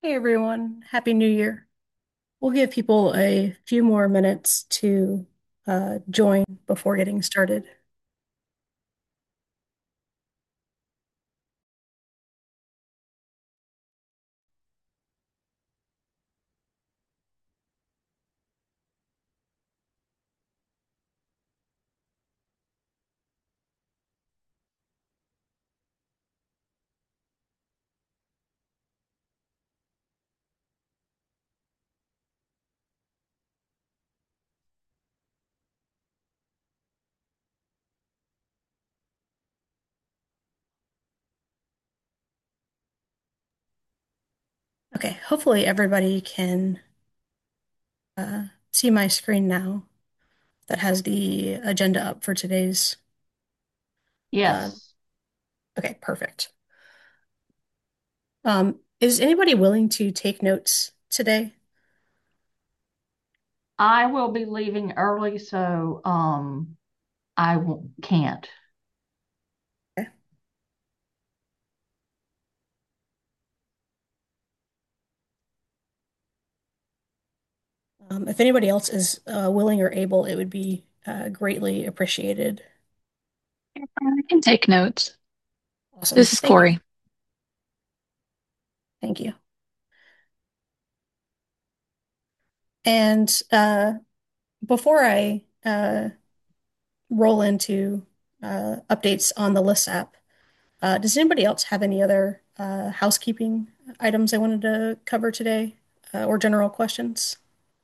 Hey everyone, Happy New Year. We'll give people a few more minutes to join before getting started. Okay, hopefully everybody can see my screen now that has the agenda up for today's. Uh, Yes, okay, perfect. Is anybody willing to take notes today? I will be leaving early, so can't. Okay. If anybody else is willing or able, it would be greatly appreciated. I can take notes. Awesome. This is Thank you. Corey. Thank you. And before I roll into updates on the List app, does anybody else have any other housekeeping items they wanted to cover today or general questions?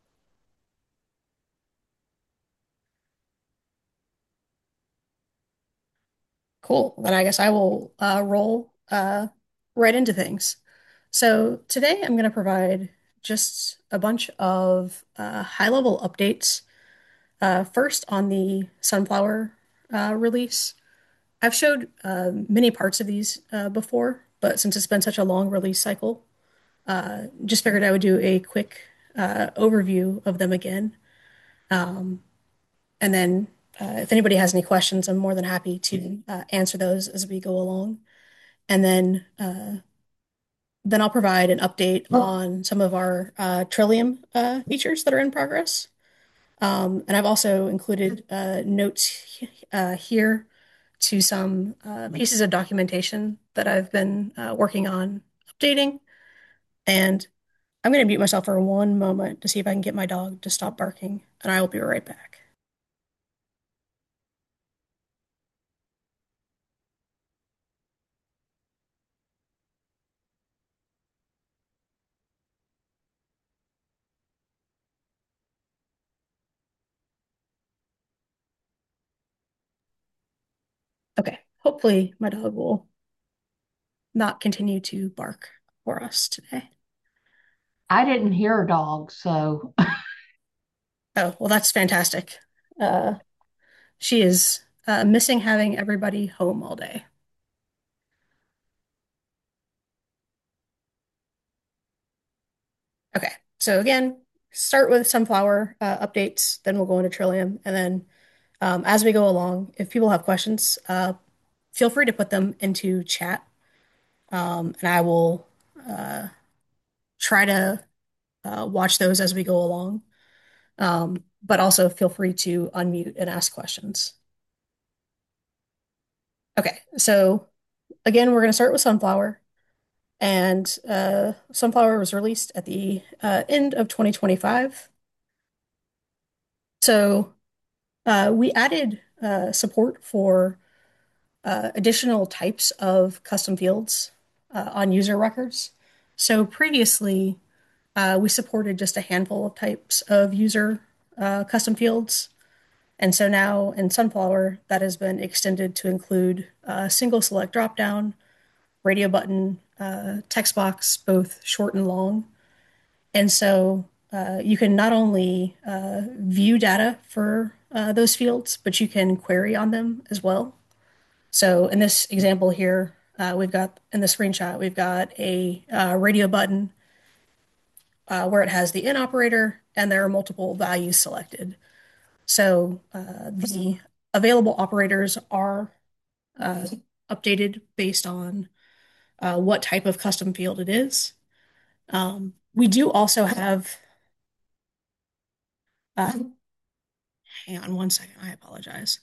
Cool. Then I guess I will roll right into things. So today I'm going to provide just a bunch of high-level updates. First on the Sunflower release. I've showed many parts of these before, but since it's been such a long release cycle, just figured I would do a quick overview of them again. Um, and then if anybody has any questions, I'm more than happy to answer those as we go along. And then I'll provide an update on some of our Trillium features that are in progress. And I've also included notes here to some pieces of documentation that I've been working on updating. And I'm going to mute myself for one moment to see if I can get my dog to stop barking, and I will be right back. Okay, hopefully my dog will not continue to bark for us today. I didn't hear a dog, so Oh, well, that's fantastic. Uh, she is missing having everybody home all day. Okay, so again, start with Sunflower updates, then we'll go into Trillium, and then as we go along, if people have questions, feel free to put them into chat, and I will try to watch those as we go along. But also feel free to unmute and ask questions. Okay, so again, we're going to start with Sunflower. And Sunflower was released at the end of 2025. So we added support for additional types of custom fields on user records. So previously, we supported just a handful of types of user custom fields. And so now in Sunflower, that has been extended to include a single select dropdown, radio button, text box, both short and long. And so you can not only view data for those fields, but you can query on them as well. So in this example here, we've got in the screenshot, we've got a radio button where it has the in operator and there are multiple values selected. So the available operators are uh, updated based on what type of custom field it is. We do also have, uh, hang on one second, I apologize.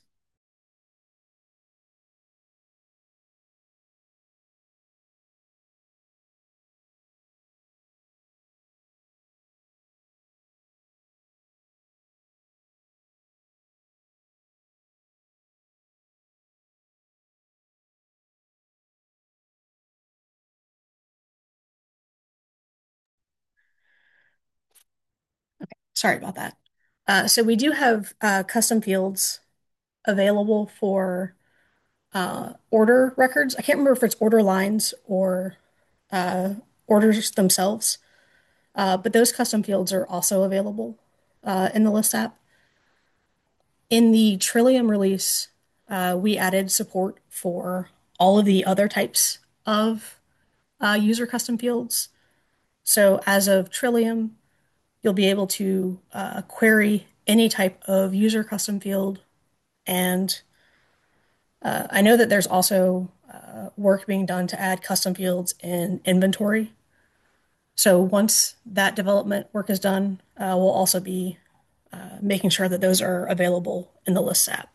Sorry about that. So we do have custom fields available for order records. I can't remember if it's order lines or uh, orders themselves, but those custom fields are also available in the List app. In the Trillium release, we added support for all of the other types of user custom fields. So as of Trillium, you'll be able to query any type of user custom field. And I know that there's also work being done to add custom fields in inventory. So once that development work is done, we'll also be making sure that those are available in the Lists app.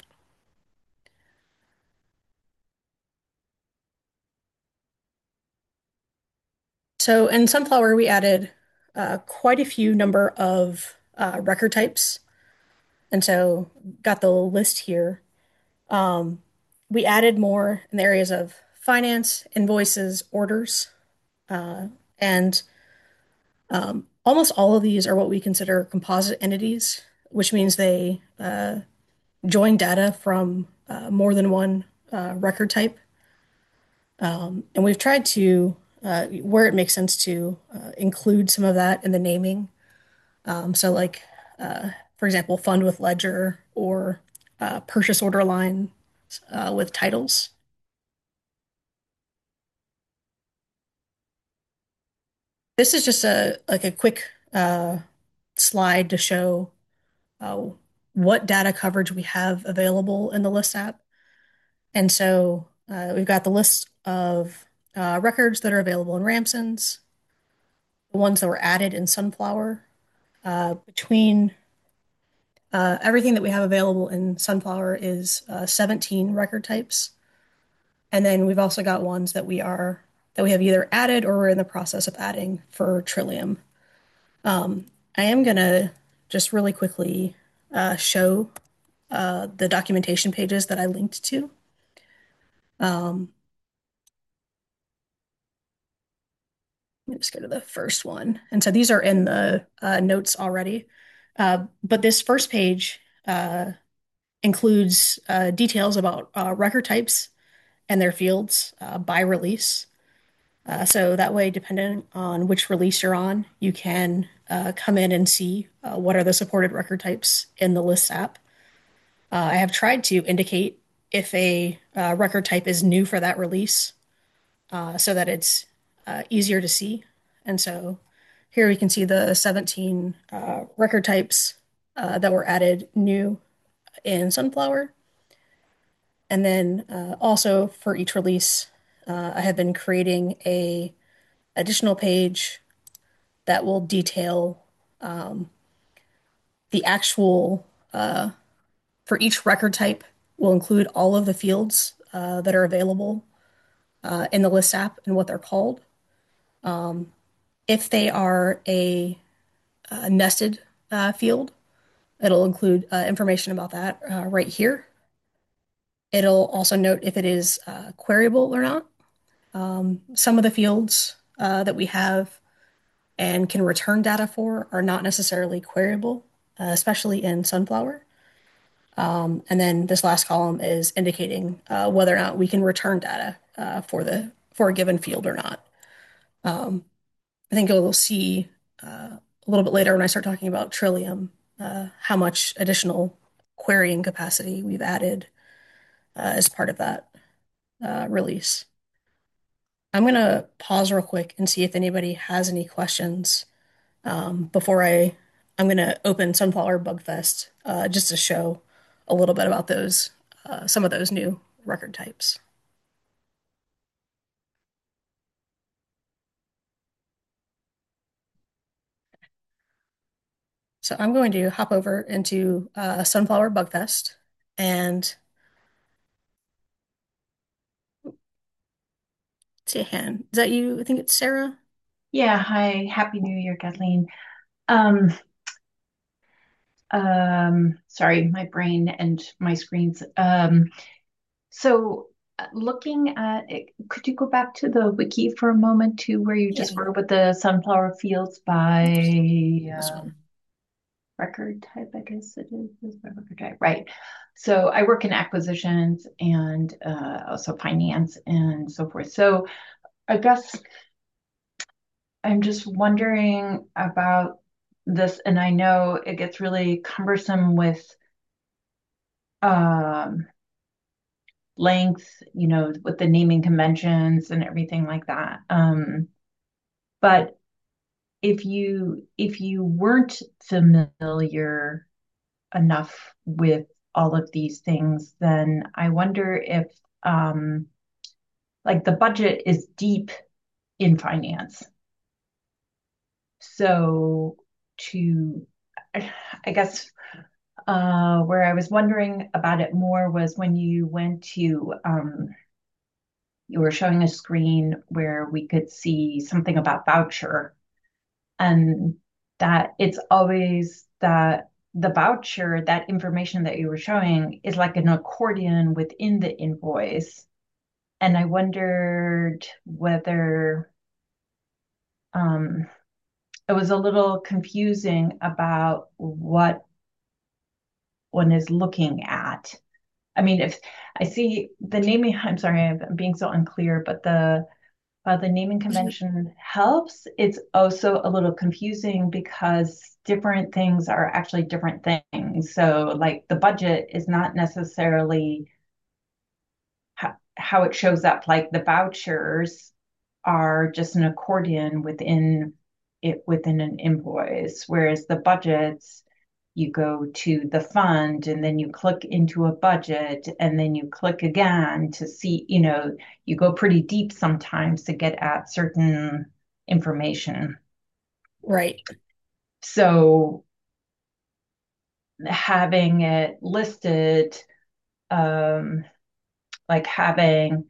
So in Sunflower, we added quite a few number of record types. And so got the list here. Um, we added more in the areas of finance, invoices, orders, and almost all of these are what we consider composite entities, which means they join data from more than one record type. And we've tried to, where it makes sense to, include some of that in the naming. So, like, for example, fund with ledger or purchase order line with titles. This is just a quick slide to show uh, what data coverage we have available in the List app. And so we've got the list of records that are available in Ramson's, the ones that were added in Sunflower. Between everything that we have available in Sunflower is 17 record types. And then we've also got ones that we have either added or we're in the process of adding for Trillium. I am gonna just really quickly show the documentation pages that I linked to. Um, let me just go to the first one. And so these are in the notes already. But this first page includes details about record types and their fields by release. So that way, depending on which release you're on, you can come in and see what are the supported record types in the Lists app. I have tried to indicate if a record type is new for that release so that it's easier to see. And so here we can see the 17 record types that were added new in Sunflower. And then also for each release, I have been creating a additional page that will detail the actual for each record type will include all of the fields that are available in the List app and what they're called. If they are a nested field, it'll include information about that right here. It'll also note if it is queryable or not. Some of the fields that we have and can return data for are not necessarily queryable, especially in Sunflower. And then this last column is indicating whether or not we can return data for a given field or not. I think you'll see a little bit later when I start talking about Trillium how much additional querying capacity we've added as part of that release. I'm going to pause real quick and see if anybody has any questions before I'm going to open Sunflower Bugfest just to show a little bit about those some of those new record types. So I'm going to hop over into Sunflower Bug Fest and say a hand. Is that you? I think it's Sarah. Yeah, hi. Happy New Year, Kathleen. Um, sorry, my brain and my screens. Looking at it, could you go back to the wiki for a moment to where you Yeah, just were with the sunflower fields by this one. record type, I guess it is by record type, right? So I work in acquisitions and also finance and so forth. So I guess I'm just wondering about this, and I know it gets really cumbersome with um, length, with the naming conventions and everything like that. But if you weren't familiar enough with all of these things, then I wonder if like the budget is deep in finance. So to, I guess where I was wondering about it more was when you went to, you were showing a screen where we could see something about voucher, and that it's always that the voucher, that information that you were showing is like an accordion within the invoice. And I wondered whether um, it was a little confusing about what one is looking at. I mean, if I see the naming, I'm sorry, I'm being so unclear, but the naming convention helps. It's also a little confusing because different things are actually different things. So, like the budget is not necessarily how it shows up. Like the vouchers are just an accordion within an invoice, whereas the budgets, you go to the fund and then you click into a budget and then you click again to see, you go pretty deep sometimes to get at certain information. Right. So having it listed, um, like having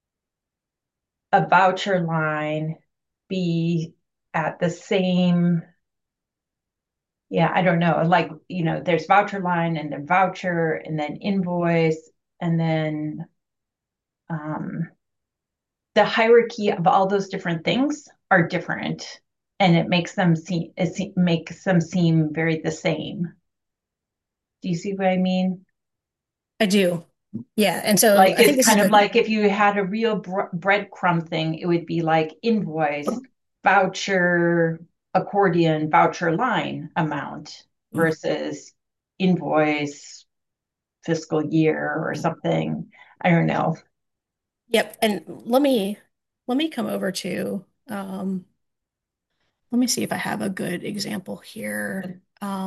a voucher line be at the same, yeah, I don't know, like, there's voucher line and then voucher and then invoice and then um, the hierarchy of all those different things are different, and it makes them seem very the same. Do you see what I mean? I do. Yeah. And so Like I think it's this is kind of what, like if you had a real breadcrumb thing, it would be like invoice, voucher, accordion, voucher line amount versus invoice, fiscal year or something. I don't know. yep. And let me come over to let me see if I have a good example here.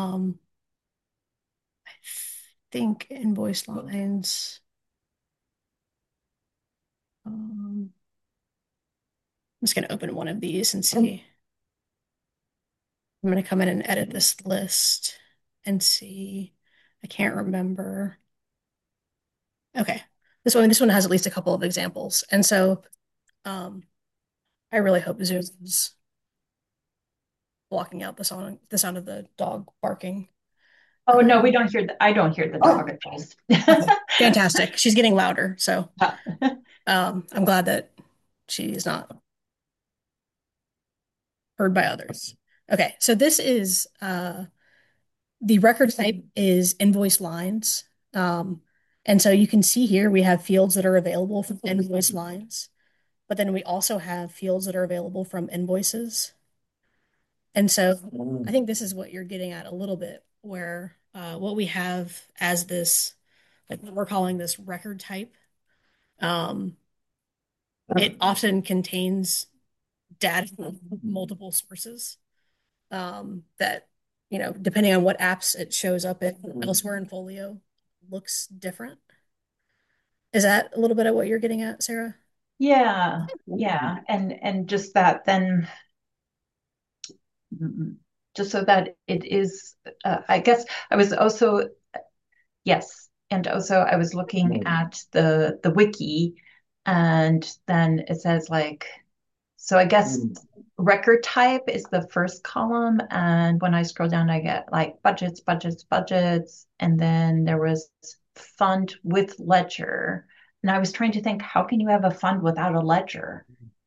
I think invoice lines. I'm just going to open one of these and see. I'm going to come in and edit this list and see. I can't remember. Okay. This one has at least a couple of examples. And so um, I really hope Zoom is blocking out the sound of the dog barking. Oh no, we Um, don't hear I don't hear the dog at least. okay, fantastic. She's getting louder, so I'm glad that she is not heard by others. Okay, so this is the record type is invoice lines. Um, and so you can see here we have fields that are available from invoice lines, but then we also have fields that are available from invoices. And so I think this is what you're getting at a little bit, where what we have as this, like what we're calling this record type, um, it often contains data from multiple sources that, depending on what apps it shows up in elsewhere in Folio, looks different. Is that a little bit of what you're getting at, Sarah? Yeah, yeah. And just that then just so that it is, I guess I was also, yes. And also I was looking at the wiki, and then it says like, so I guess record type is the first column. And when I scroll down, I get like budgets, budgets, budgets. And then there was fund with ledger. And I was trying to think, how can you have a fund without a ledger?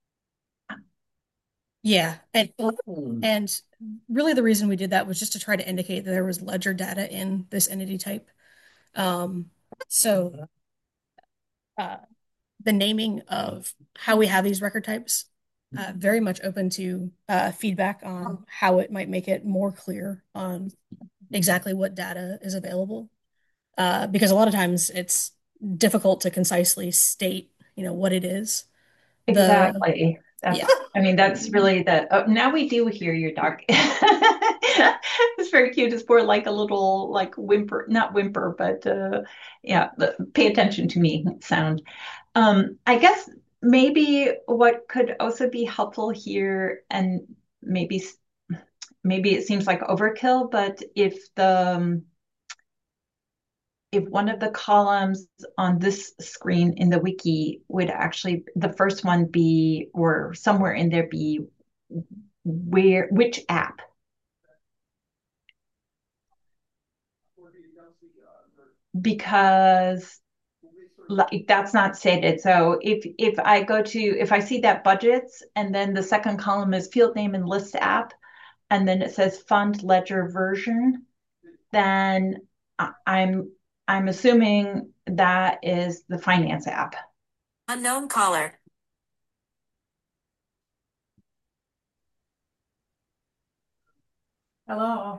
Yeah, and really the reason we did that was just to try to indicate that there was ledger data in this entity type. Um, so uh, the naming of how we have these record types, very much open to feedback on how it might make it more clear on exactly what data is available. Because a lot of times it's difficult to concisely state, what it is. The Exactly. Yeah, I mean, that's really the, oh, now we do hear your dog. It's very cute. It's more like a little, like whimper, not whimper, but yeah, pay attention to me sound. I guess maybe what could also be helpful here, and maybe maybe it seems like overkill, but if one of the columns on this screen in the wiki would actually, the first one be, or somewhere in there be, which app, because like that's not stated. So if I see that budgets and then the second column is field name and list app, and then it says fund ledger version, then I'm assuming that is the finance app. Unknown caller. Hello.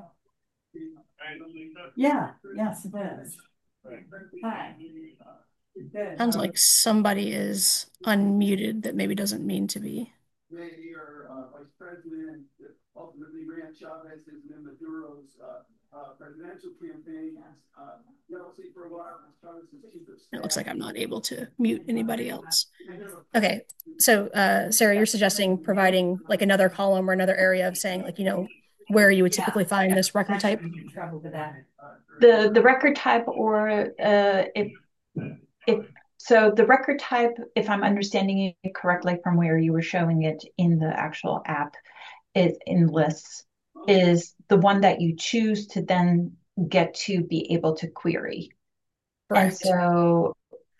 Yeah, yes, it is. Hi. Good. sounds like somebody is unmuted that maybe doesn't mean to be. Mayor, Vice President, ultimately ran Chavez and Maduro's presidential campaign. See for a while, Chavez's chief of It looks staff. like I'm not able to mute anybody else. Okay, so Sarah, you're suggesting providing like another column or another area of saying like, where you would typically find this record type? Trouble with that. The record type, or if so the record type, if I'm understanding it correctly from where you were showing it in the actual app, is in lists, is the one that you choose to then get to be able to query. And Correct. so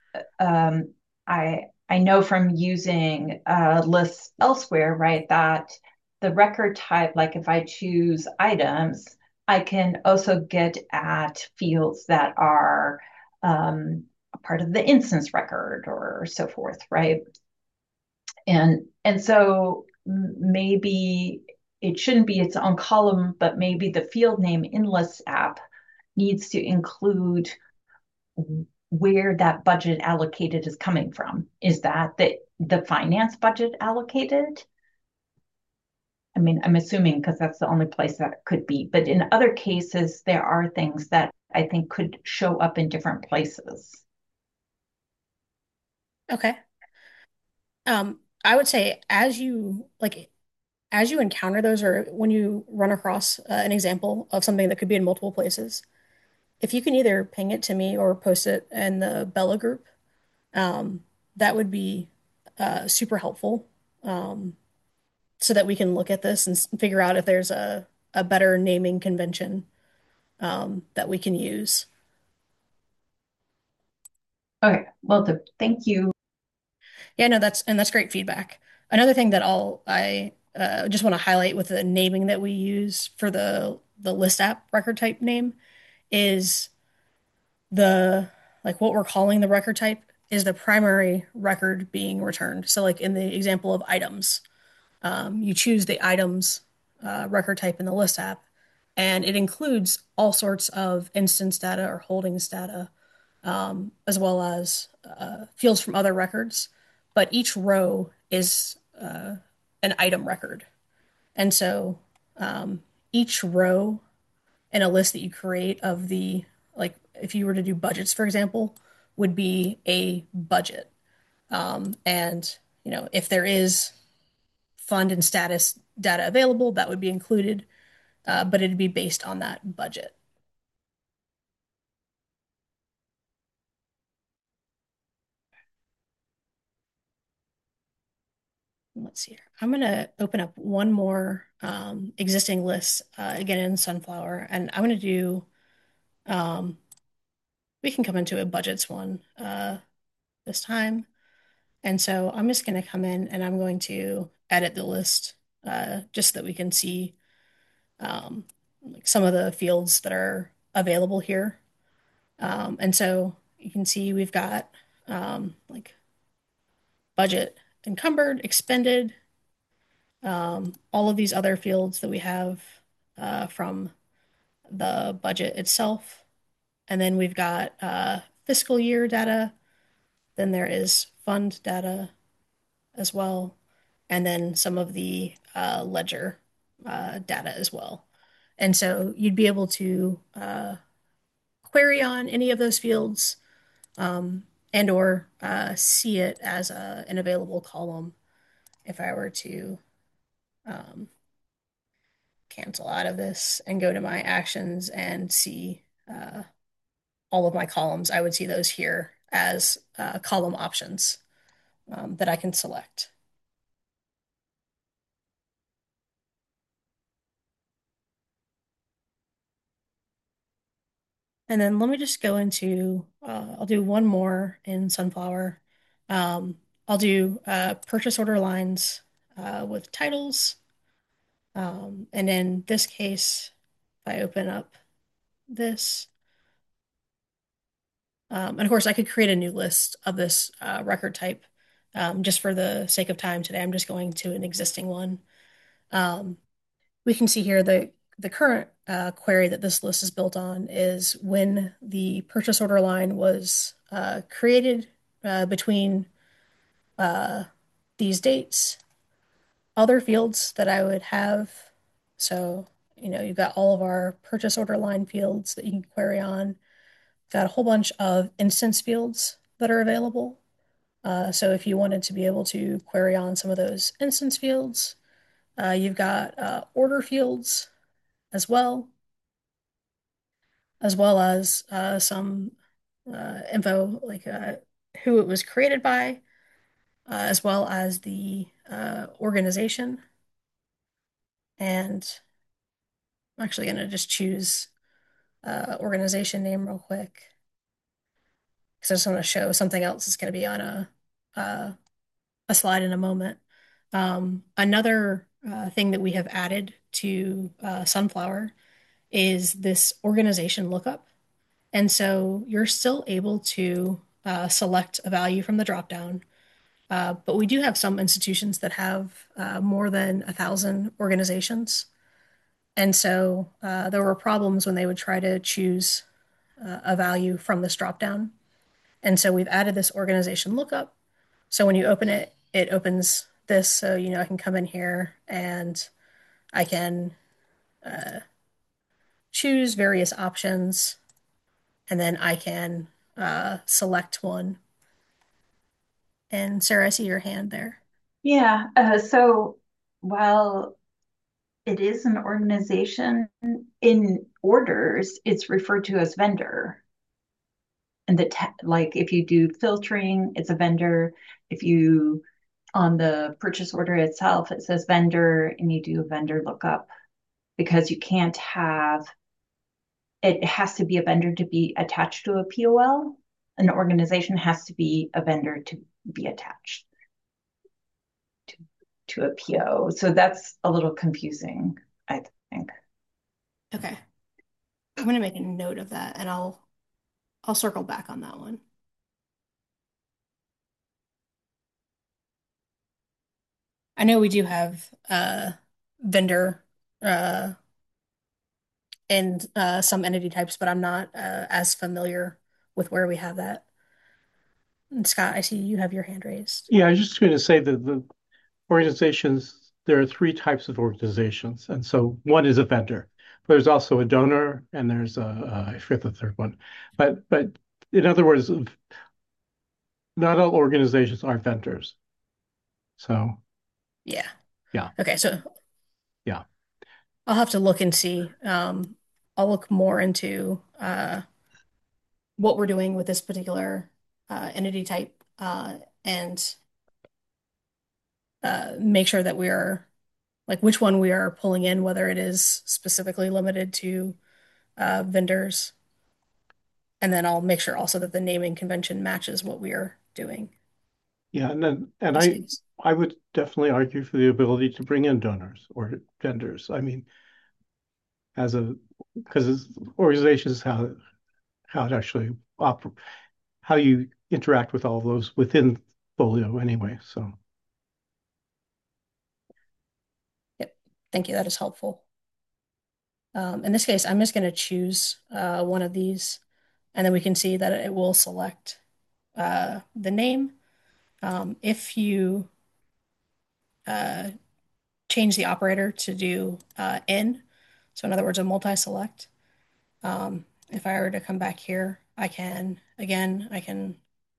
I know from using lists elsewhere, right, that the record type, like if I choose items, I can also get at fields that are a part of the instance record or so forth, right? And so maybe it shouldn't be its own column, but maybe the field name in lists app needs to include where that budget allocated is coming from. Is that the finance budget allocated? I mean, I'm assuming because that's the only place that it could be. But in other cases, there are things that I think could show up in different places. Okay. I would say as you encounter those or when you run across an example of something that could be in multiple places, if you can either ping it to me or post it in the Bella group, um, that would be super helpful, so that we can look at this and figure out if there's a better naming convention that we can use. Okay, well, thank you. Yeah, no, that's great feedback. Another thing that I just want to highlight with the naming that we use for the list app record type name is the like what we're calling the record type is the primary record being returned. So like in the example of items, you choose the items record type in the list app, and it includes all sorts of instance data or holdings data, as well as fields from other records. But each row is an item record. And so each row in a list that you create of like, if you were to do budgets, for example, would be a budget. And, if there is fund and status data available, that would be included. but it'd be based on that budget. Let's see here. I'm going to open up one more existing list again in Sunflower, and I'm going to do, um, we can come into a budgets one this time. And so I'm just going to come in and I'm going to edit the list just so that we can see um, like some of the fields that are available here. And so you can see we've got like budget encumbered, expended, all of these other fields that we have from the budget itself. And then we've got fiscal year data. Then there is fund data as well. And then some of the ledger data as well. And so you'd be able to query on any of those fields and or see it as an available column if I were to um, cancel out of this and go to my actions and see all of my columns. I would see those here as column options that I can select. And then let me just go into, I'll do one more in Sunflower. I'll do purchase order lines with titles. And in this case, if I open up this, and of course I could create a new list of this record type. Just for the sake of time today, I'm just going to an existing one. Um, we can see here the current query that this list is built on is when the purchase order line was created between uh, these dates. Other fields that I would have, so you've got all of our purchase order line fields that you can query on. Got a whole bunch of instance fields that are available. So if you wanted to be able to query on some of those instance fields, you've got order fields as well as some info like who it was created by, as well as the organization. And I'm actually going to just choose organization name real quick because I just want to show something else that's going to be on uh, a slide in a moment. Another thing that we have added to Sunflower is this organization lookup. And so you're still able to select a value from the dropdown, but we do have some institutions that have more than 1,000 organizations. And so there were problems when they would try to choose a value from this dropdown. And so we've added this organization lookup. So when you open it, it opens this. So, I can come in here and I can choose various options and then I can select one. And Sarah, I see your hand there. Yeah. So while it is an organization, in orders, it's referred to as vendor. And like if you do filtering, it's a vendor. If you on the purchase order itself, it says vendor, and you do a vendor lookup because you can't have it has to be a vendor to be attached to a POL. An organization has to be a vendor to be attached to a PO. So that's a little confusing, I think. Okay. I'm going to make a note of that and I'll circle back on that one. I know we do have vendor uh, and some entity types, but I'm not as familiar with where we have that. And Scott, I see you have your hand raised. Yeah, I was just going to say that the organizations, there are three types of organizations. And so one is a vendor. There's also a donor and there's I forget the third one. But in other words, not all organizations are vendors. So Yeah. yeah, Okay, so yeah. I'll have to look and see. I'll look more into what we're doing with this particular entity type and make sure that we are like which one we are pulling in, whether it is specifically limited to vendors. And then I'll make sure also that the naming convention matches what we are doing Yeah, in and this case. I would definitely argue for the ability to bring in donors or vendors. I mean, as a because organizations how it actually how you interact with all those within Folio anyway. So Yep. Thank you. That is helpful. In this case, I'm just going to choose one of these, and then we can see that it will select the name. If you uh, change the operator to do in, so in other words, a multi-select, if I were to come back here, I can, again, I can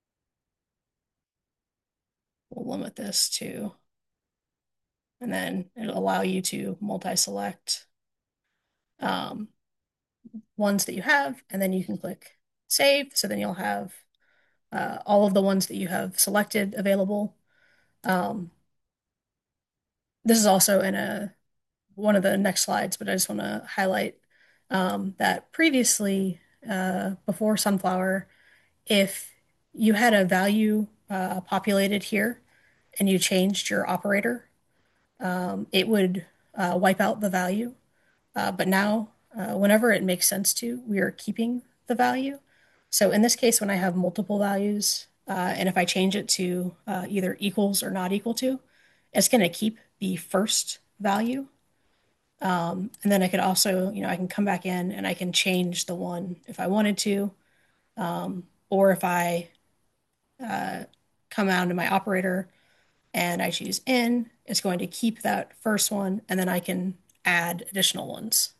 we'll limit this to, and then it'll allow you to multi-select um, ones that you have, and then you can click save. So then you'll have all of the ones that you have selected available. Um, this is also in a one of the next slides, but I just want to highlight that previously, before Sunflower, if you had a value populated here and you changed your operator, it would wipe out the value. But now, whenever it makes sense to, we are keeping the value. So in this case, when I have multiple values, and if I change it to either equals or not equal to, it's going to keep the first value. And then I could also, I can come back in and I can change the one if I wanted to, or if I uh, come out to my operator and I choose in, it's going to keep that first one, and then I can add additional ones.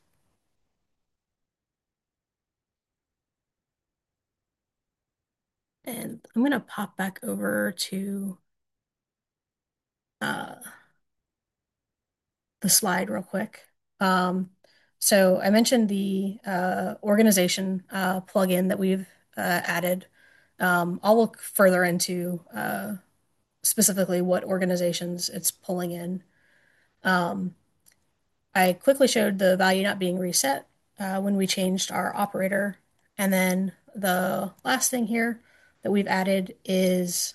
And I'm going to pop back over to uh, the slide real quick. So I mentioned the organization plugin that we've added. I'll look further into specifically what organizations it's pulling in. Um, I quickly showed the value not being reset when we changed our operator. And then the last thing here that we've added is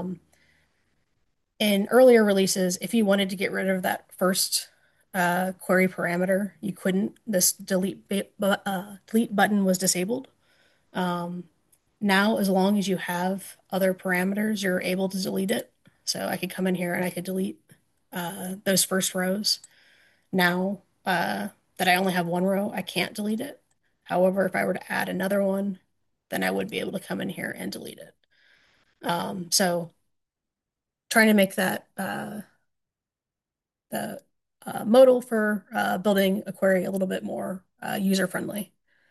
in earlier releases, if you wanted to get rid of that first query parameter, you couldn't. This delete button was disabled. Um, Now, as long as you have other parameters, you're able to delete it. So I could come in here and I could delete those first rows. Now that I only have one row, I can't delete it. However, if I were to add another one, then I would be able to come in here and delete it. So trying to make that the modal for building a query a little bit more user friendly.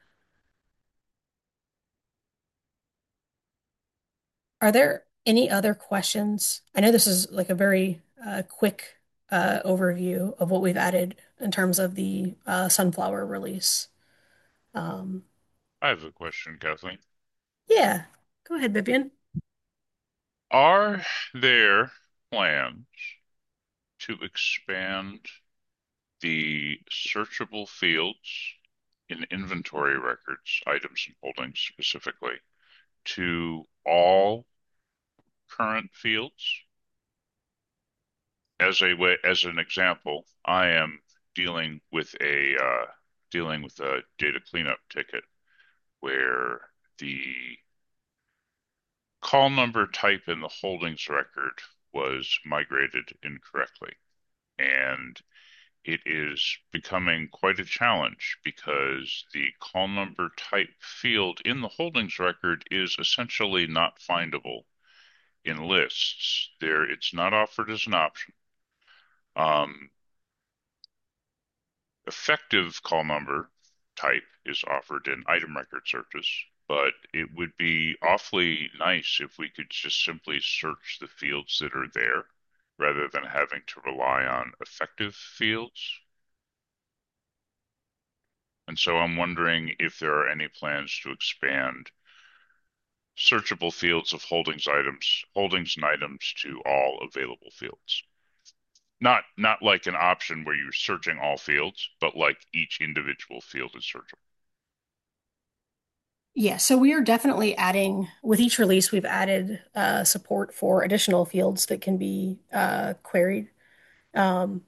Are there any other questions? I know this is like a very quick overview of what we've added in terms of the Sunflower release. Um, I have a question, Kathleen. yeah, go ahead, Vivian. Are there plans to expand the searchable fields in inventory records, items and holdings specifically, to all current fields? As an example, I am dealing with a data cleanup ticket where the call number type in the holdings record was migrated incorrectly. And it is becoming quite a challenge because the call number type field in the holdings record is essentially not findable in lists. It's not offered as an option. Effective call number type is offered in item record searches, but it would be awfully nice if we could just simply search the fields that are there rather than having to rely on effective fields. And so I'm wondering if there are any plans to expand searchable fields of holdings and items to all available fields. Not like an option where you're searching all fields, but like each individual field is searchable. Yeah, so we are definitely adding, with each release, we've added support for additional fields that can be queried um,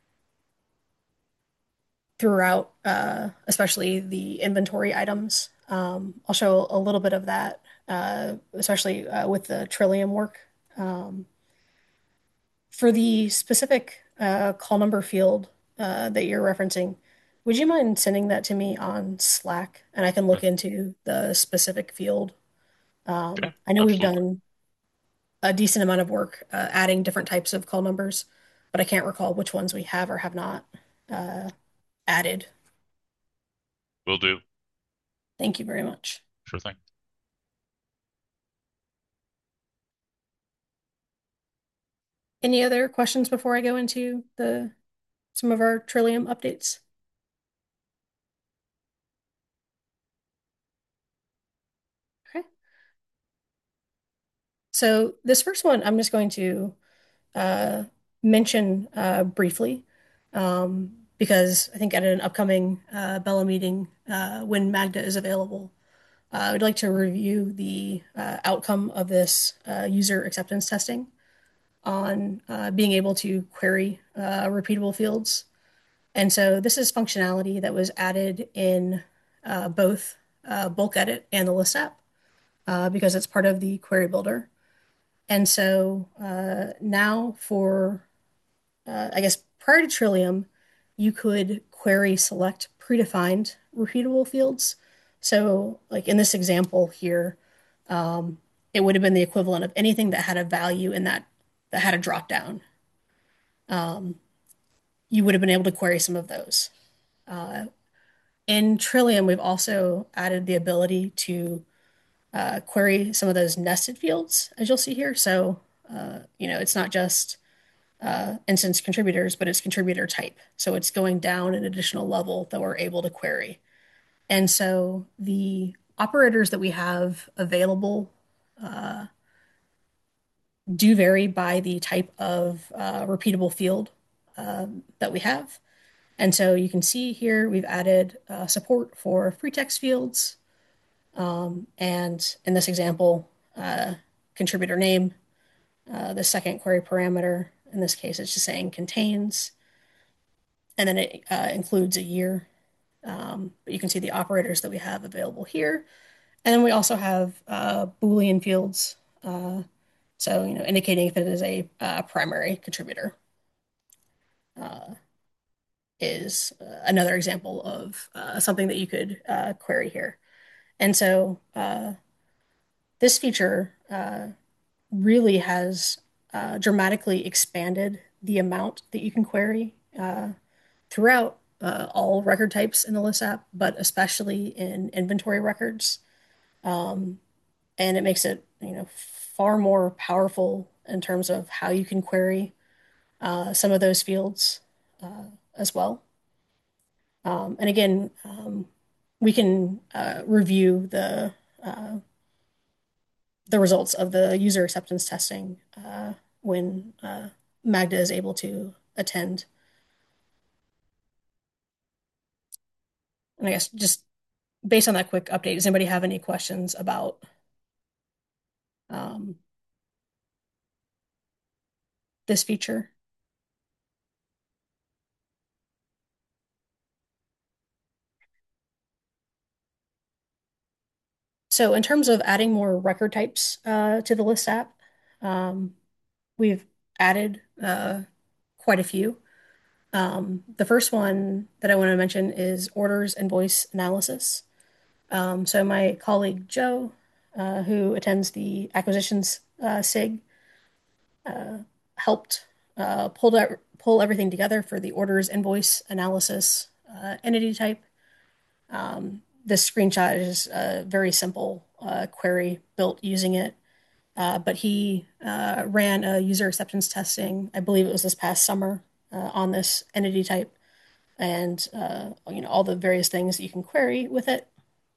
throughout, especially the inventory items. I'll show a little bit of that, especially with the Trillium work. Um, for the specific call number field that you're referencing, would you mind sending that to me on Slack? And I can look into the specific field. Yeah, I know we've absolutely. done a decent amount of work adding different types of call numbers, but I can't recall which ones we have or have not uh, added. Will do. Thank you very much. Sure thing. Any other questions before I go into the some of our Trillium updates? Okay. So this first one, I'm just going to uh, mention briefly because I think at an upcoming Bella meeting, when Magda is available, I would like to review the outcome of this user acceptance testing on being able to query repeatable fields. And so this is functionality that was added in both Bulk Edit and the List app because it's part of the query builder. And so now for I guess prior to Trillium, you could query select predefined repeatable fields. So, like in this example here, it would have been the equivalent of anything that had a value in that had a drop down. Um, you would have been able to query some of those. Uh, in Trillium, we've also added the ability to query some of those nested fields, as you'll see here. So, it's not just instance contributors, but it's contributor type. So it's going down an additional level that we're able to query. And so the operators that we have available uh, do vary by the type of repeatable field that we have. And so you can see here we've added support for free text fields. And in this example, contributor name, the second query parameter, in this case, it's just saying contains, and then it includes a year. But you can see the operators that we have available here. And then we also have Boolean fields. So, indicating if it is a primary contributor is another example of something that you could query here. And so this feature really has dramatically expanded the amount that you can query throughout all record types in the List app, but especially in inventory records. Um, and it makes it, far more powerful in terms of how you can query some of those fields as well. And again, we can review the results of the user acceptance testing when Magda is able to attend. And I guess just based on that quick update, does anybody have any questions about um, this feature? So in terms of adding more record types to the List app, um, we've added quite a few. The first one that I want to mention is orders and voice analysis. So my colleague Joe, who attends the acquisitions SIG, helped pull everything together for the orders invoice analysis entity type. This screenshot is a very simple query built using it, but he ran a user acceptance testing, I believe it was this past summer, on this entity type. and all the various things that you can query with it.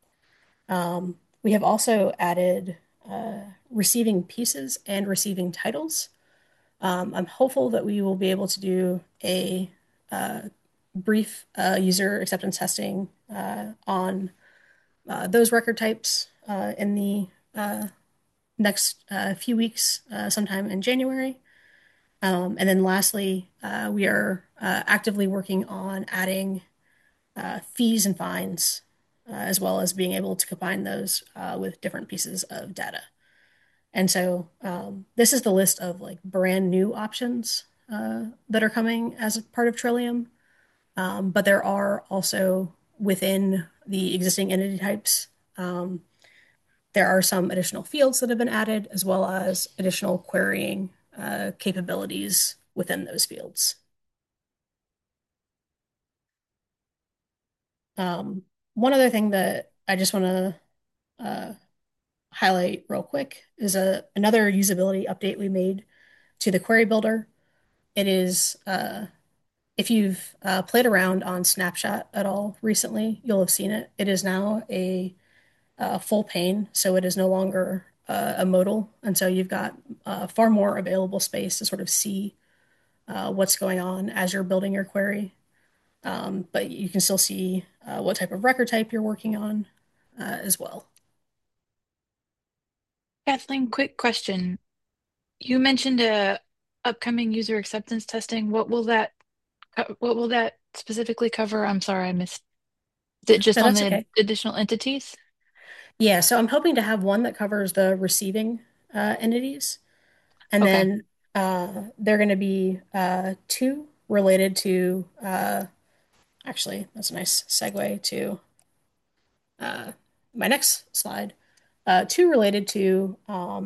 We have also added receiving pieces and receiving titles. I'm hopeful that we will be able to do a brief user acceptance testing on those record types in the next few weeks, sometime in January. And then lastly, we are actively working on adding fees and fines, as well as being able to combine those with different pieces of data. And so this is the list of like brand new options that are coming as a part of Trillium. But there are also within the existing entity types, there are some additional fields that have been added, as well as additional querying capabilities within those fields. One other thing that I just want to uh, highlight real quick is another usability update we made to the query builder. It is, if you've played around on Snapshot at all recently, you'll have seen it. It is now a full pane, so it is no longer a modal. And so you've got far more available space to sort of see what's going on as you're building your query. But you can still see what type of record type you're working on as well. Kathleen, quick question. You mentioned upcoming user acceptance testing. What will that specifically cover? I'm sorry, I missed. Is it just No, on that's the okay. additional entities? Yeah, so I'm hoping to have one that covers the receiving entities, and Okay. then there are going to be two related to, actually, that's a nice segue to uh, my next slide. Two related to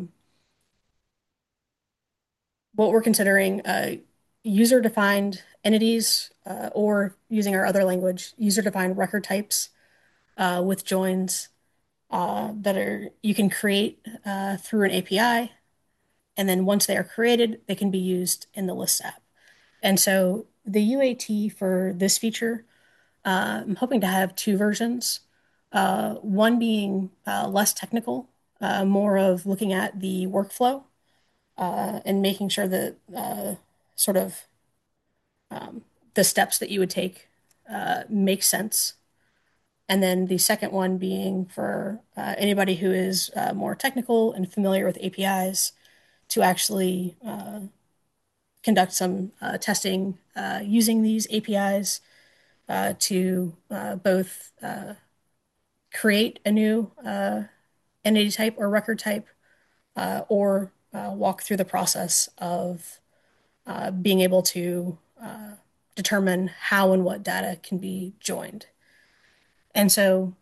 what we're considering user-defined entities, or using our other language, user-defined record types with joins that are you can create through an API, and then once they are created, they can be used in the Lists app. And so the UAT for this feature, I'm hoping to have two versions. One being less technical, more of looking at the workflow and making sure that sort of the steps that you would take make sense. And then the second one being for anybody who is more technical and familiar with APIs to actually conduct some testing using these APIs to both create a new entity type or record type, or walk through the process of being able to determine how and what data can be joined. And so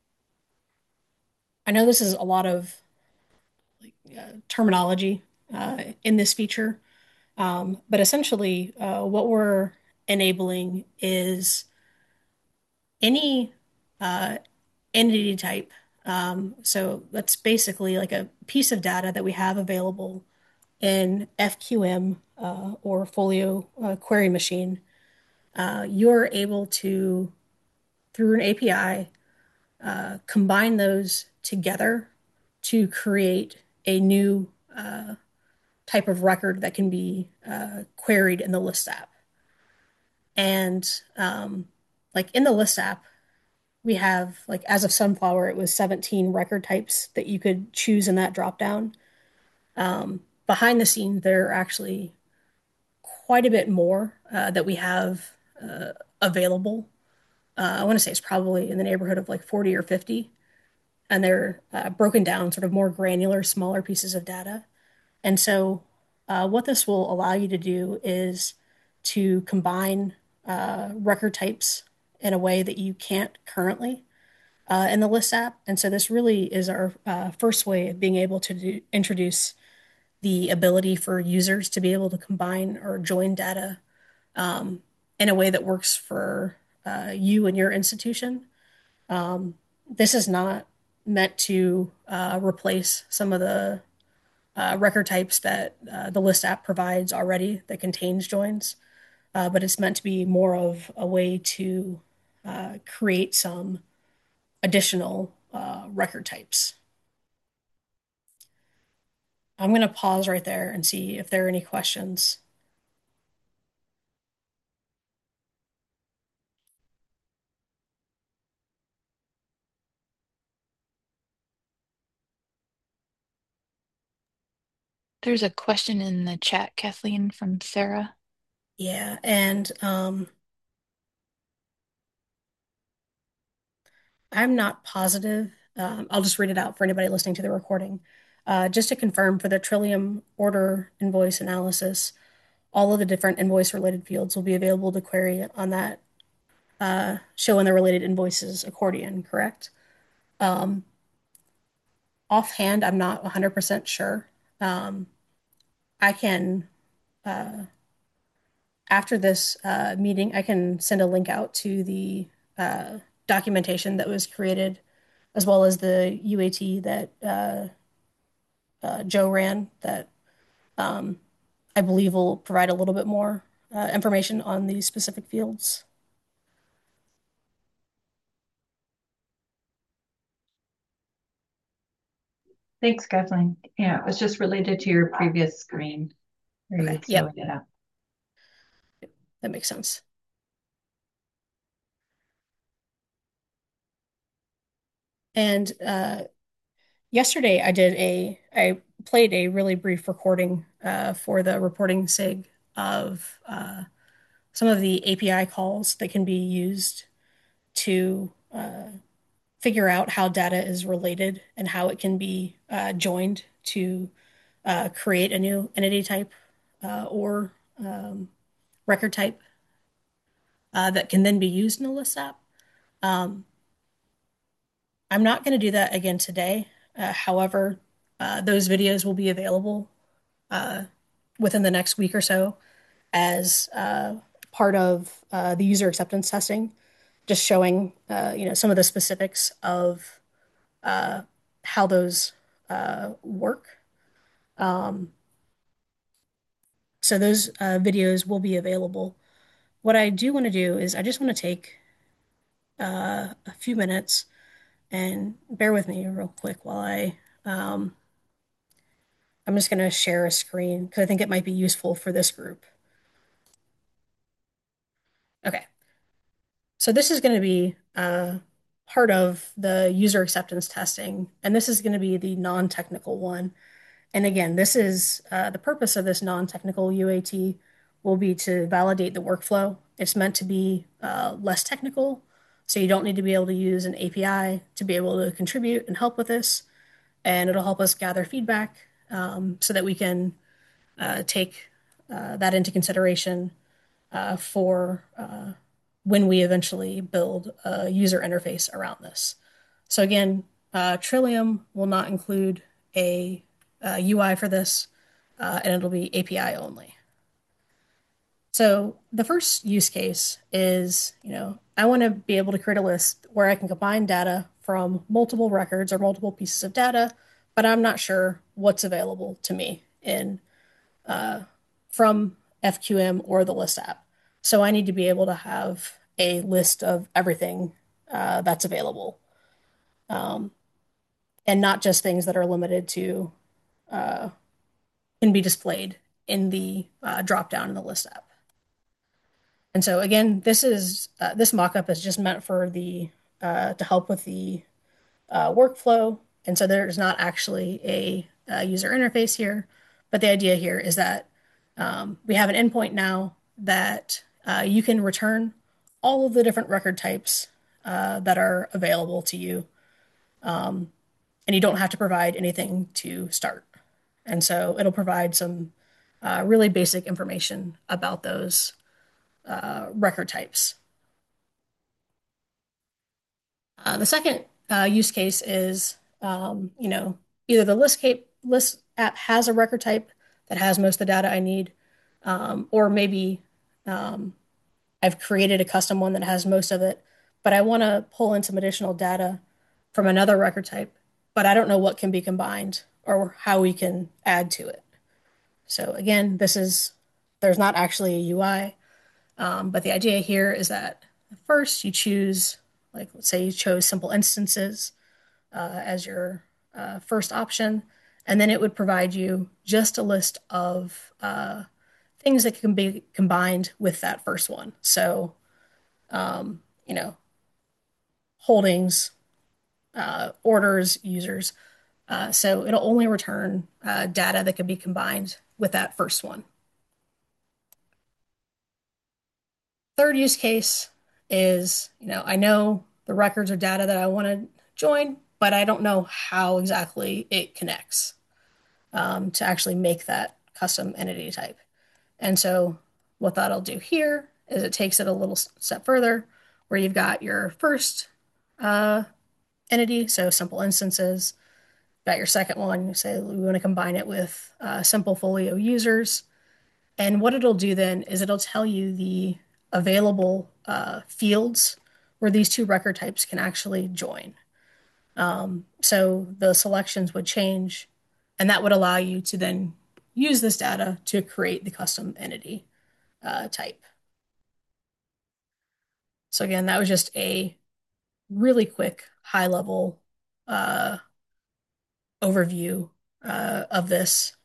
I know this is a lot of terminology in this feature, but essentially, what we're enabling is any uh, entity type. So that's basically like a piece of data that we have available in FQM or Folio Query Machine. You're able to, through an API, combine those together to create a new type of record that can be queried in the List app. And like in the List app, we have, like, as of Sunflower, it was 17 record types that you could choose in that dropdown. Behind the scenes, there are actually quite a bit more that we have available. I want to say it's probably in the neighborhood of like 40 or 50, and they're broken down, sort of more granular, smaller pieces of data. And so, what this will allow you to do is to combine record types in a way that you can't currently in the List app. And so, this really is our first way of being able to introduce the ability for users to be able to combine or join data in a way that works for you and your institution. This is not meant to replace some of the record types that the List app provides already that contains joins. but it's meant to be more of a way to create some additional record types. I'm going to pause right there and see if there are any questions. There's a question in the chat, Kathleen, from Sarah. Yeah, and I'm not positive. I'll just read it out for anybody listening to the recording. Just to confirm, for the Trillium order invoice analysis, all of the different invoice related fields will be available to query on that show in the related invoices accordion, correct? Offhand, I'm not 100% sure. I can, after this meeting, I can send a link out to the documentation that was created, as well as the UAT that Joe ran, that I believe will provide a little bit more information on these specific fields. Thanks, Kathleen. Yeah, it was just related to your previous screen where you Okay, were yep, showing it up. that makes sense. And yesterday I played a really brief recording for the reporting SIG of some of the API calls that can be used to figure out how data is related and how it can be joined to create a new entity type or record type that can then be used in the list app. Um, I'm not going to do that again today. However, those videos will be available uh, within the next week or so as part of the user acceptance testing, just showing some of the specifics of how those work. Um, so those videos will be available. What I do want to do is I just want to take a few minutes and bear with me real quick while I'm just going to share a screen because I think it might be useful for this group. Okay, so this is going to be part of the user acceptance testing, and this is going to be the non-technical one. And again, this is the purpose of this non-technical UAT will be to validate the workflow. It's meant to be less technical, so you don't need to be able to use an API to be able to contribute and help with this. And it'll help us gather feedback so that we can take that into consideration for when we eventually build a user interface around this. So again, Trillium will not include a UI for this, and it'll be API only. So the first use case is, I want to be able to create a list where I can combine data from multiple records or multiple pieces of data, but I'm not sure what's available to me in from FQM or the list app. So I need to be able to have a list of everything that's available, um, and not just things that are limited to can be displayed in the drop down in the list app. And so again, this mockup is just meant for the to help with the workflow. And so there's not actually a user interface here, but the idea here is that we have an endpoint now that you can return all of the different record types that are available to you, and you don't have to provide anything to start. And so it'll provide some really basic information about those record types. The second use case is, either the list app has a record type that has most of the data I need, or maybe I've created a custom one that has most of it, but I want to pull in some additional data from another record type, but I don't know what can be combined or how we can add to it. So again, there's not actually a UI. But the idea here is that first you choose, like, let's say you chose simple instances as your first option, and then it would provide you just a list of things that can be combined with that first one. So, you know, holdings, orders, users. So it'll only return data that can be combined with that first one. Third use case is, I know the records or data that I want to join, but I don't know how exactly it connects to actually make that custom entity type. And so what that'll do here is it takes it a little step further where you've got your first entity, so simple instances, got your second one, you say we want to combine it with simple folio users. And what it'll do then is it'll tell you the available fields where these two record types can actually join. So the selections would change, and that would allow you to then use this data to create the custom entity type. So again, that was just a really quick high level overview of this.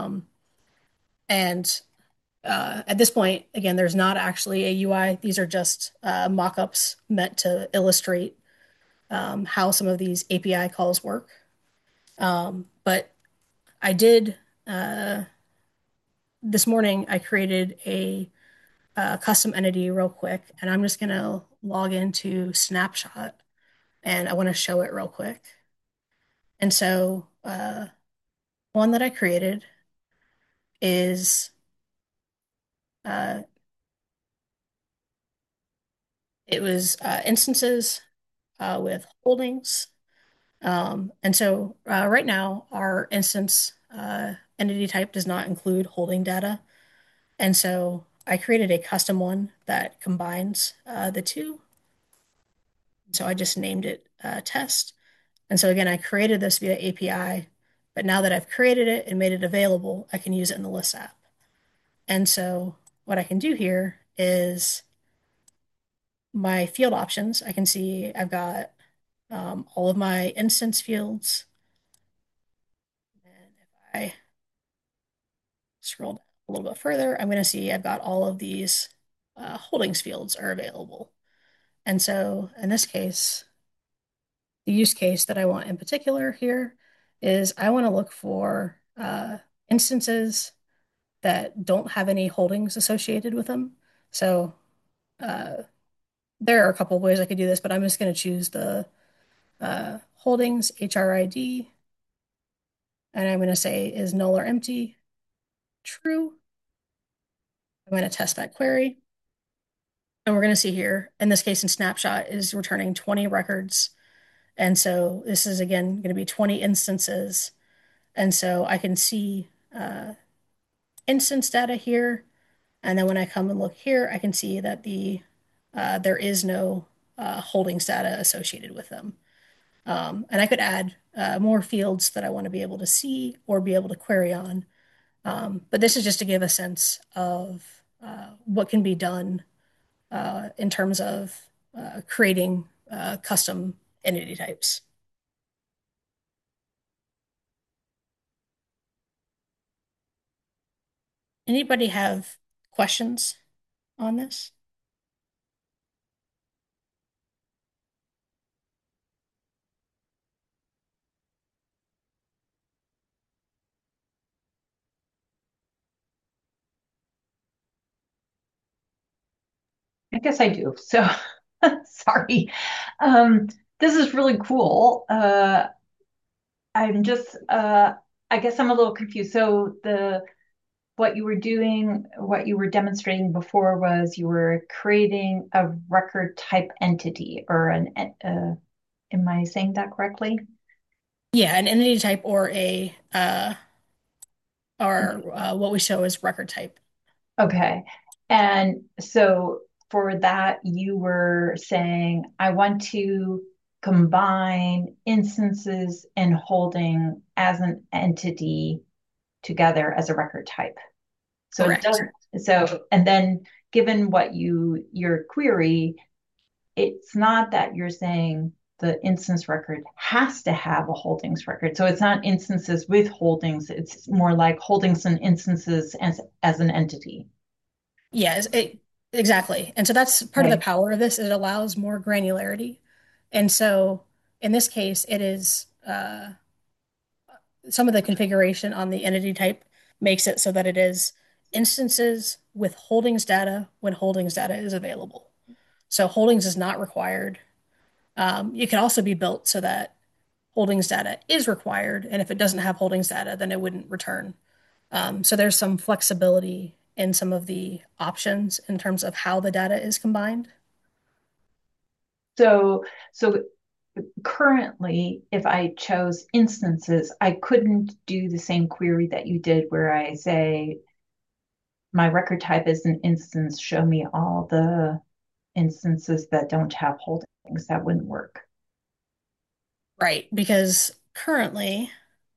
And at this point, again, there's not actually a UI. These are just mock-ups meant to illustrate how some of these API calls work. But I did, this morning, I created a custom entity real quick, and I'm just going to log into Snapshot, and I want to show it real quick. And so one that I created is uh, it was instances with holdings. And so right now, our instance entity type does not include holding data. And so I created a custom one that combines the two. So I just named it test. And so again, I created this via API, but now that I've created it and made it available, I can use it in the List app. And so what I can do here is my field options. I can see I've got all of my instance fields. And if I scroll down a little bit further, I'm going to see I've got all of these holdings fields are available. And so in this case, the use case that I want in particular here is I want to look for instances that don't have any holdings associated with them. So uh, there are a couple of ways I could do this, but I'm just going to choose the holdings HRID, and I'm going to say is null or empty, true. I'm going to test that query. And we're going to see here, in this case in Snapshot, is returning 20 records. And so this is, again, going to be 20 instances. And so I can see instance data here. And then when I come and look here, I can see that there is no holdings data associated with them. And I could add more fields that I want to be able to see or be able to query on. But this is just to give a sense of what can be done in terms of creating custom entity types. Anybody have questions on this? I guess I do. So sorry. This is really cool. I'm just I guess I'm a little confused. So what you were doing, what you were demonstrating before was you were creating a record type entity or am I saying that correctly? Yeah, an entity type or what we show as record type. Okay. And so for that, you were saying, I want to combine instances and holding as an entity together as a record type. So it Correct. doesn't, so, and then given what your query, it's not that you're saying the instance record has to have a holdings record. So it's not instances with holdings. It's more like holdings and instances as an entity. Yes, exactly. And so that's part of the Right. power of this. It allows more granularity. And so in this case, it is some of the configuration on the entity type makes it so that it is instances with holdings data when holdings data is available. So holdings is not required. It can also be built so that holdings data is required, and if it doesn't have holdings data, then it wouldn't return. So there's some flexibility in some of the options in terms of how the data is combined. So currently, if I chose instances, I couldn't do the same query that you did where I say my record type is an instance, show me all the instances that don't have holdings. That wouldn't work. Right, because currently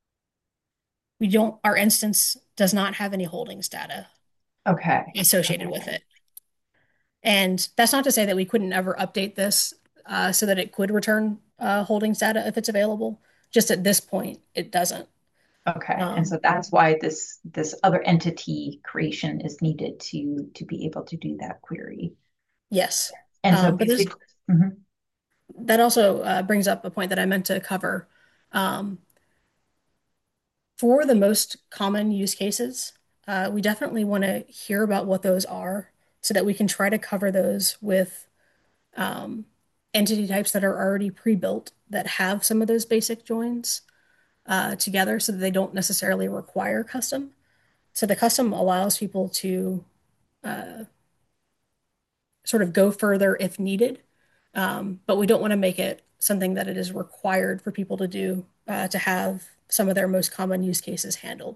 we don't, our instance does not have any holdings data Okay. associated with it. And that's not to say that we couldn't ever update this so that it could return holdings data if it's available. Just at this point, it doesn't. Okay. And Um, so that's why this other entity creation is needed to be able to do that query. yes. And so But there's, basically, mhm. that also brings up a point that I meant to cover. Um, for the most common use cases, we definitely want to hear about what those are so that we can try to cover those with um, entity types that are already pre-built that have some of those basic joins together so that they don't necessarily require custom. So the custom allows people to uh, sort of go further if needed, but we don't want to make it something that it is required for people to do to have some of their most common use cases handled.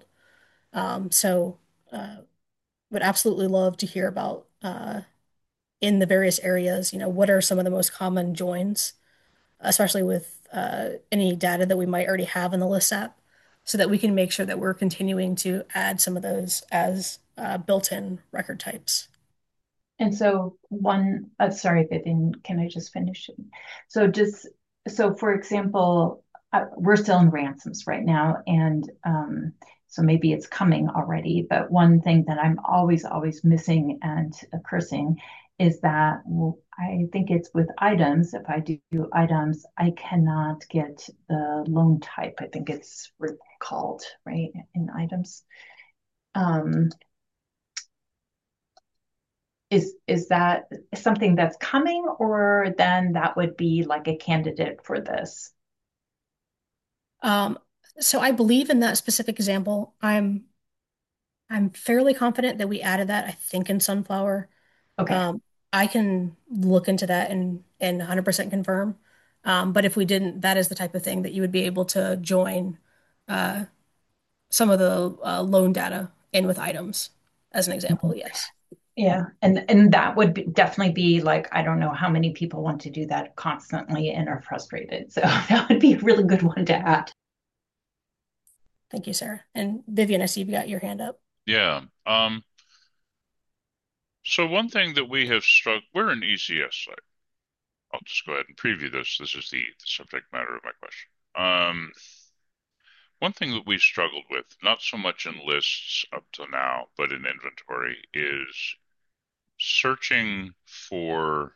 So would absolutely love to hear about in the various areas, what are some of the most common joins, especially with any data that we might already have in the list app, so that we can make sure that we're continuing to add some of those as built-in record types. And so sorry, Vivian, can I just finish? So just, so for example, we're still in ransoms right now, and so maybe it's coming already, but one thing that I'm always missing and cursing is that I think it's with items. If I do items, I cannot get the loan type. I think it's called, right, in items. Um, is that something that's coming, or then that would be like a candidate for this? Um, so I believe in that specific example. I'm fairly confident that we added that, I think, in Sunflower. Okay. Um, I can look into that and 100% confirm. But if we didn't, that is the type of thing that you would be able to join uh, some of the loan data in with items, as an example. Mhm. Yes. Yeah, and that would definitely be like, I don't know how many people want to do that constantly and are frustrated. So that would be a really good one to add. Thank you, Sarah. And Vivian, I see you've got your hand up. Yeah. So one thing that we have we're an ECS site. I'll just go ahead and preview this. This is the subject matter of my question. One thing that we've struggled with, not so much in lists up to now, but in inventory, is searching for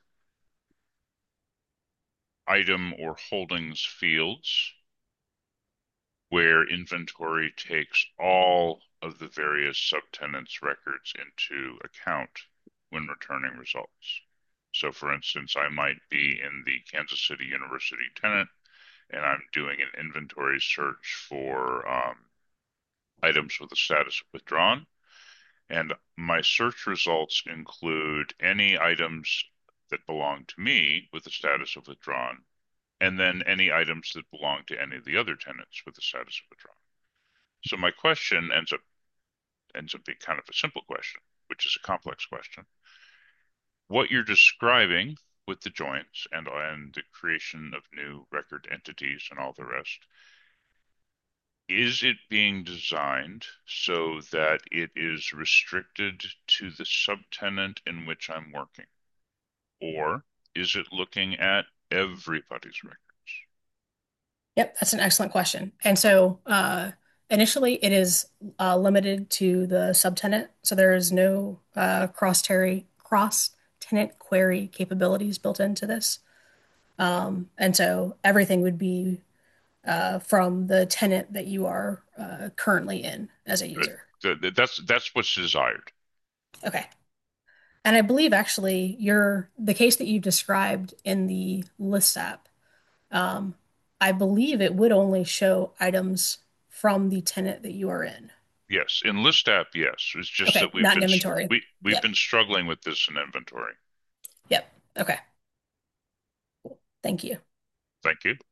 item or holdings fields where inventory takes all of the various subtenants' records into account when returning results. So, for instance, I might be in the Kansas City University tenant and I'm doing an inventory search for items with a status of withdrawn. And my search results include any items that belong to me with the status of withdrawn, and then any items that belong to any of the other tenants with the status of withdrawn. So my question ends up being kind of a simple question, which is a complex question. What you're describing with the joins and the creation of new record entities and all the rest, Is it being designed so that it is restricted to the subtenant in which I'm working? Or is it looking at everybody's records? Yep, that's an excellent question. And so initially it is limited to the subtenant. So there is no cross-tenant query capabilities built into this. And so everything would be from the tenant that you are currently in as a Good. user. That's what's desired. Okay. And I believe actually the case that you described in the list app, um, I believe it would only show items from the tenant that you are in. Yes, in list app, yes. It's just Okay, that not in inventory. we've Yep. been struggling with this in inventory. Yep. Okay. Thank you. Thank you.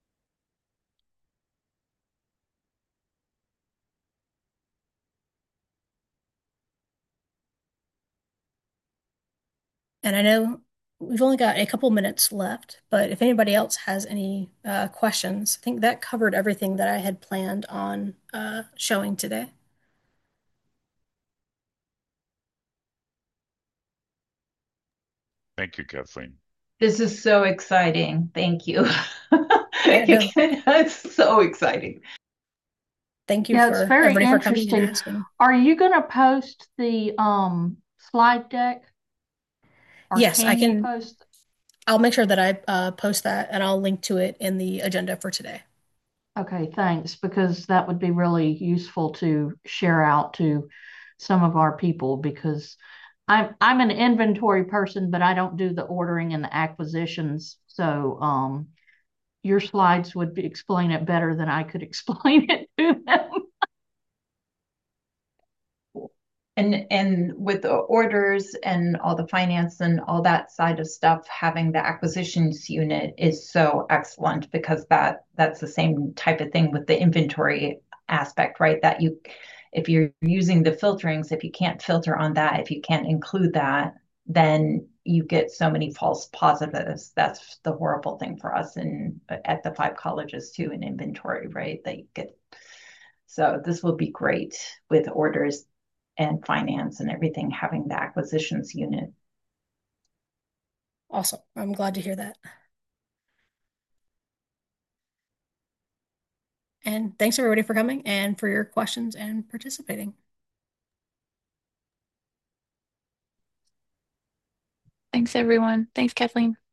And I know we've only got a couple minutes left, but if anybody else has any questions, I think that covered everything that I had planned on showing today. Thank you, Kathleen. This is so exciting. Thank you. Yeah, no, It's so exciting. thank you Yeah, it's for very everybody for coming and interesting. asking. Are you going to post the slide deck? Or Yes, I can you can. post? I'll make sure that I post that and I'll link to it in the agenda for today. Okay, thanks, because that would be really useful to share out to some of our people because I'm an inventory person, but I don't do the ordering and the acquisitions. So your slides would explain it better than I could explain it to them. And with the orders and all the finance and all that side of stuff, having the acquisitions unit is so excellent because that's the same type of thing with the inventory aspect, right? That you, if you're using the filterings, if you can't filter on that, if you can't include that, then you get so many false positives. That's the horrible thing for us in at the five colleges too in inventory, right? That you get. So this will be great with orders and finance and everything having the acquisitions unit. Awesome. I'm glad to hear that. And thanks everybody for coming and for your questions and participating. Thanks, everyone. Thanks, Kathleen.